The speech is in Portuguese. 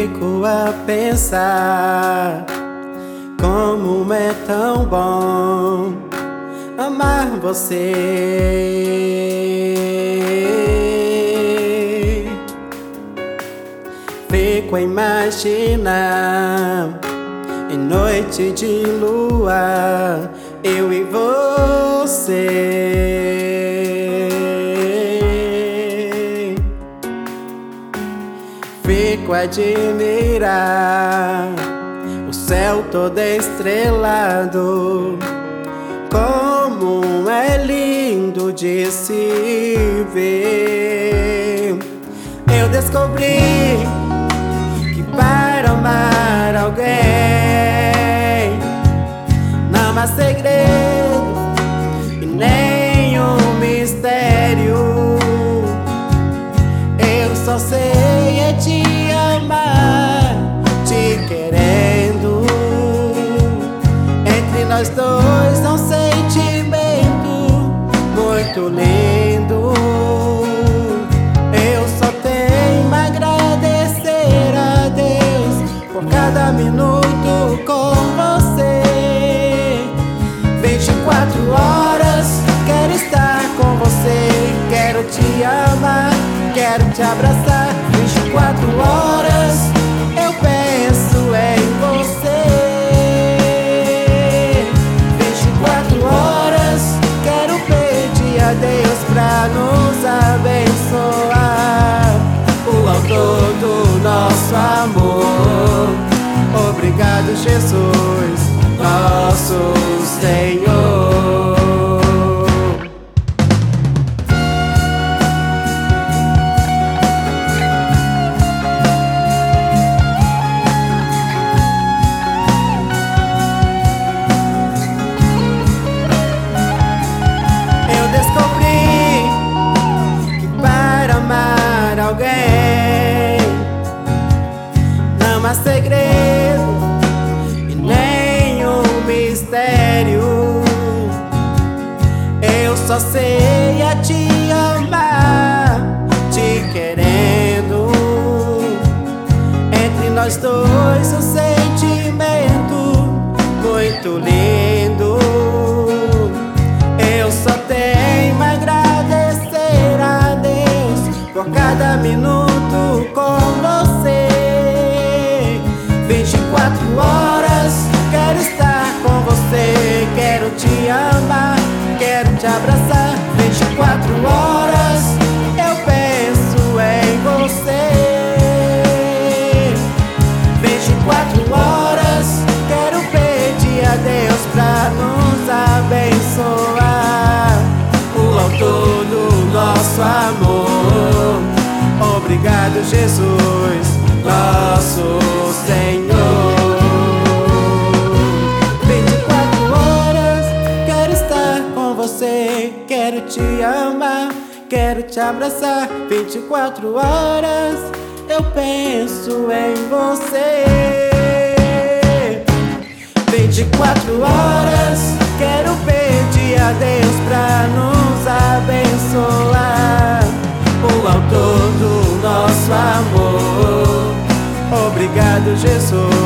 fico a pensar como é tão bom amar você. Fico a imaginar em noite de lua eu e você. Fico a admirar o céu todo estrelado, como é lindo de se ver. Eu descobri que para amar alguém não há segredo e nenhum mistério. Eu só sei é te amar, te querendo. Entre nós dois há um sentimento muito lindo. Eu só tenho a agradecer a Deus por cada minuto com você. 24 horas quero estar com você, quero te amar, quero te abraçar. 24 horas eu penso em você. 24 horas quero pedir a Deus pra nos abençoar, o autor do nosso amor. Obrigado, Jesus, nosso Senhor. Eu descobri que para amar alguém não há segredo e nenhum mistério. Eu só sei a te amar, te querendo. Entre nós dois um sentimento muito lindo. Eu só tenho a agradecer a Deus por cada minuto com você. 24 horas quero estar com você, quero te amar, quero te abraçar. 24 horas eu penso em você. 24 horas quero pedir a Deus pra nos abençoar, o autor do nosso amor. Obrigado, Jesus, nosso Senhor. 24 horas quero estar com você, quero te amar, quero te abraçar. 24 horas eu penso em você. 24 horas quero pedir a Deus pra nos abençoar, o autor do nosso amor. Obrigado, Jesus,